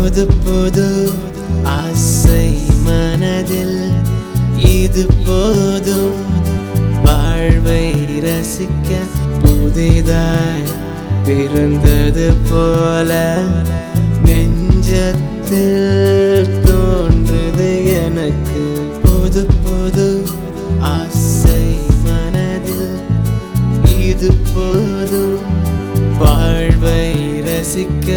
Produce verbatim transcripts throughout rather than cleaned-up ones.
புது புது ஆசை மனதில் இது போதும் வாழ்வை ரசிக்க புதிதாய் பிறந்தது போல நெஞ்சத்தில் தோன்றுது எனக்கு புது புது ஆசை மனதில் இது போதும் வாழ்வை ரசிக்க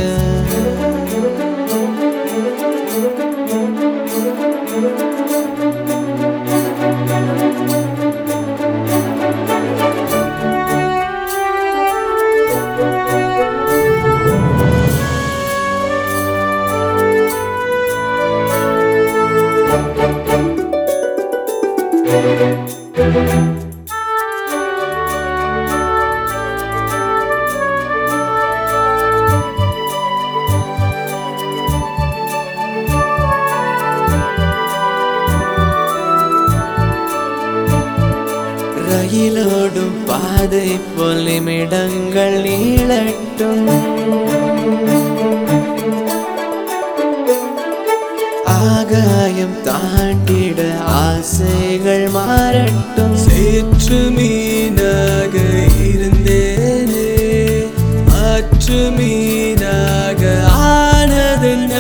ரயிலோடும் பாதை போல் நிமிடங்கள் நீளட்டும் ஆகாயம் தாண்டிட ஆசைகள் மாறட்டும் சேற்று மீனாக இருந்தேனே ஆற்று மீனாக ஆனதென்ன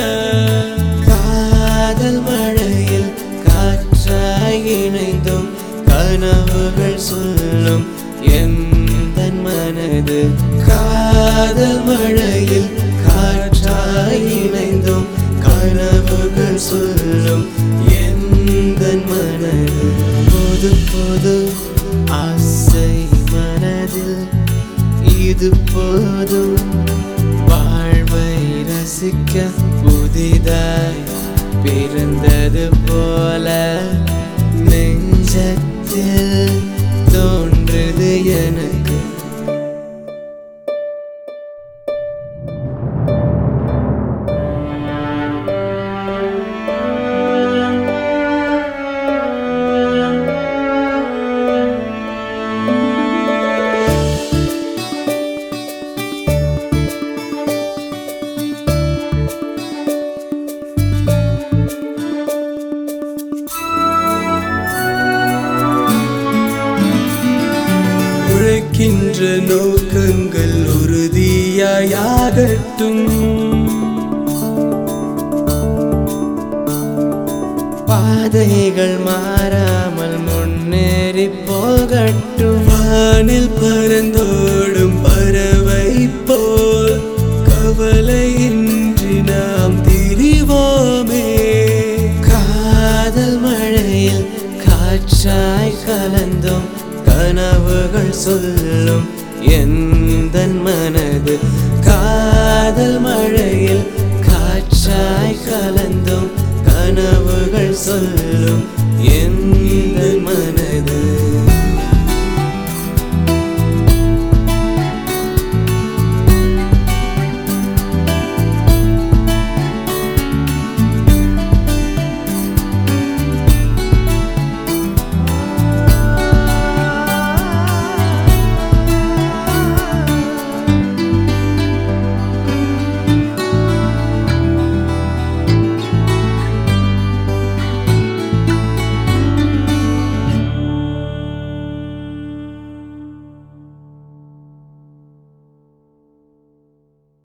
காதல் மழையில் காற்றாய் இணைந்தும் கனவுகள் சொல்லும் எந்தன் மனது காதல் மழையில் காற்றாய் இணைந்தும் கனவுகள் சொல்லும் எந்தன் மனது புது புது ஆசை மனதில் இது போதும் வாழ்வை ரசிக்க புதிதாய் பிறந்தது போல நெஞ்சத்தில் தோன்றுது எனக்கு உழைக்கின்ற நோக்கங்கள் உறுதியாகட்டும் பாதைகள் மாறாமல் முன்னேறி போகட்டும் வானில் பறந்தோடும் பறவை போல் கவலையின்றி நாம் திரிவோமே காதல் மழையில் காற்றாய் கலந்தும் கனவுகள் சொல்லும் எந்தன் மனது காதல் மழையில் காற்றாய் கலந்தும் கனவுகள் சொல்லும் எந்தன்